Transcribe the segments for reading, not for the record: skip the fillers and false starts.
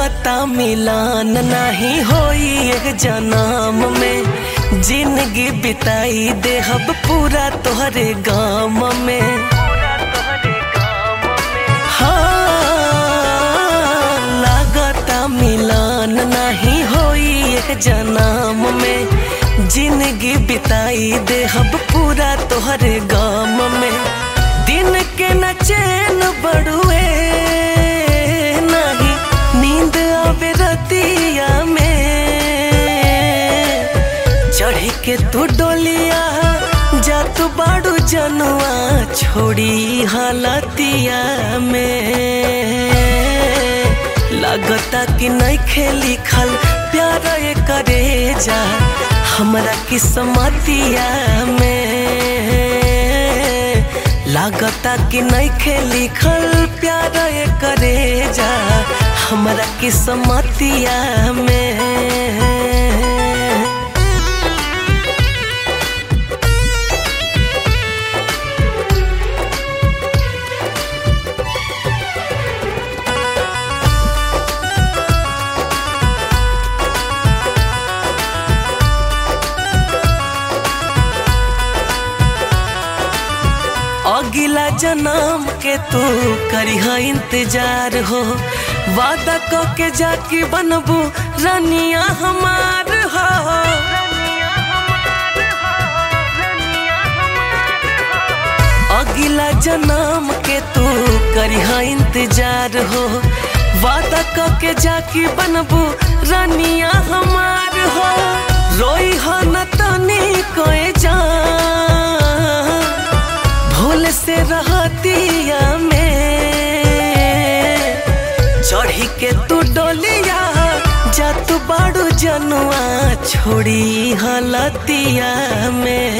लागता मिलन नहीं होई एक जन्म में, जिंदगी बिताई देहब पूरा तोहरे गाम में। हाँ, लागता मिलन नहीं होई एक जन्म में, जिंदगी बिताई देहब पूरा तोहरे गाम में। दिन के न चैन बड़ुए नहीं नींद आवे रतिया में, चढ़ी के तू डोलिया जा तू बाड़ू जनुआ छोड़ी हालतिया में। लागता कि नहीं खेली खल प्यार करे जा हमरा किस्मतिया में। लागता कि नहीं खेली खल प्यार करे जा हमरा किस्मतिया में। अगिला जन्म के तू करिहा इंतजार हो, वादा क के जाके बनबू रानिया हमार हो। अगिला जन्म के तू करिहा इंतजार हो, वादा क के जाके बनबू रानिया हमार हो। रोई हो न तनी कोई जान भूल से रहतिया में, चढ़ी के तू डोलिया जा तू बाड़ू जनुआ छोड़ी हालतिया में।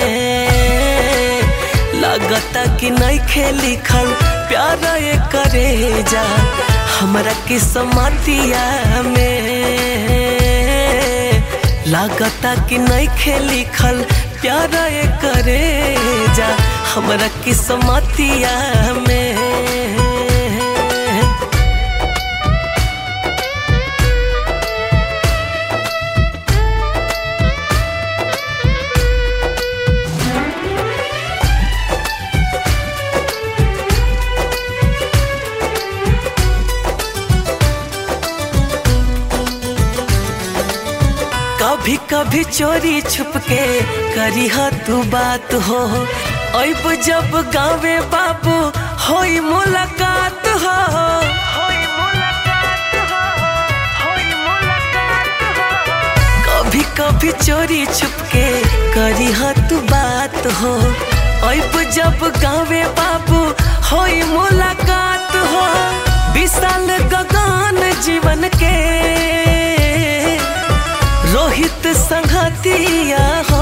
लागता कि नहीं खेली खल प्यार करे जा हमरा किस्मतिया में। लागता कि नहीं खेली खल प्यार करे जा हमरा किस्मतिया में। कभी कभी चोरी छुप के करिहा तू बात हो, अब जब गावे बाबू होई मुलाकात हो। कभी कभी चोरी छुप के करिहा तू बात हो, अब जब गावे बाबू होई मुलाकात हो। विशाल गगन जीवन के रोहित संगतिया हो,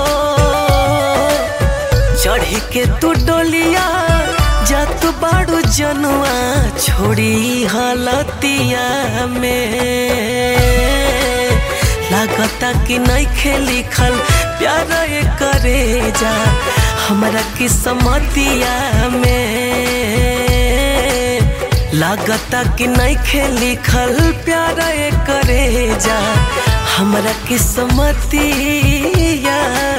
चढ़ी के तू डोलिया जा तू बाड़ू जनुआ छोड़ी हालतिया में। लागता कि नहीं खेली खल प्यार करे जा हमरा किस्मतिया में। लागता कि नहीं खेली खल प्यार करे जा हमरा किस्मतिया